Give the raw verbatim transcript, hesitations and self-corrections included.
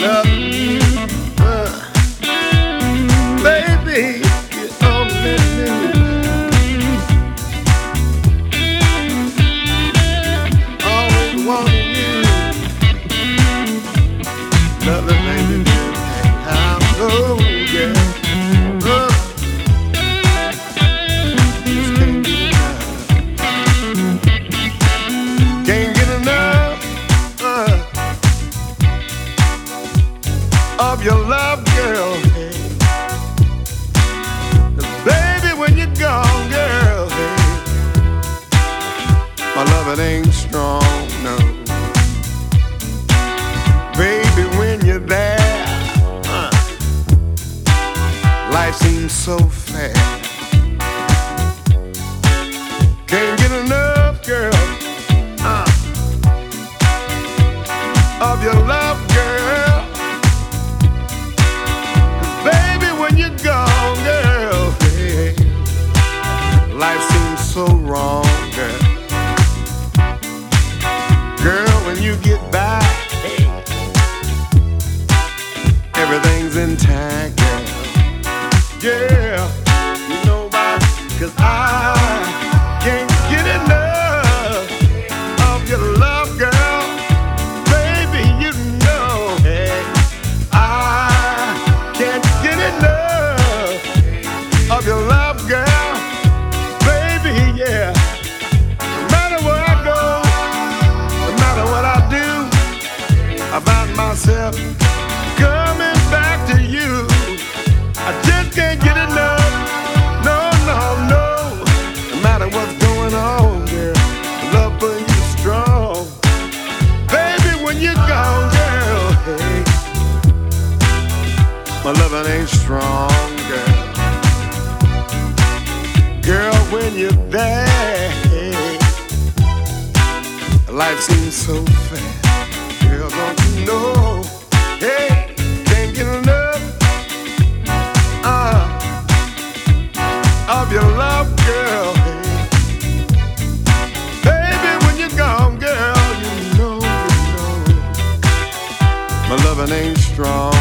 loving you. Uh, baby, you only knew. Always wanted you. Loving baby, how so, yeah. Uh, just can't get enough. Can't get enough uh, of your love, girl. Hey. Baby, when you're gone, girl, hey, my love, it ain't strong, no. Baby, when you're there, uh, life seems so fair. Can't get enough, girl, uh, of your love, girl. 'Cause baby, when you're gone, girl, hey, life seems so wrong, girl. Girl, when you get back, hey, everything's intact, girl. Yeah, you know why? 'Cause I can't get enough of your love, girl. Baby, you know, hey, I can't get enough of your love, girl. Baby, yeah. No matter where I go, no matter what I do, I find myself coming back to you. I just can't get enough. No, no, no. No matter what's going on, girl, the love for you is strong. Baby, when you're gone, girl, hey, my loving ain't strong, girl. Girl, when you're there, hey, life seems so fast. Girl, don't you know? Hey, can't get enough uh, of your love, girl. Hey. Baby, when you're gone, girl, you know, you know, my loving ain't strong.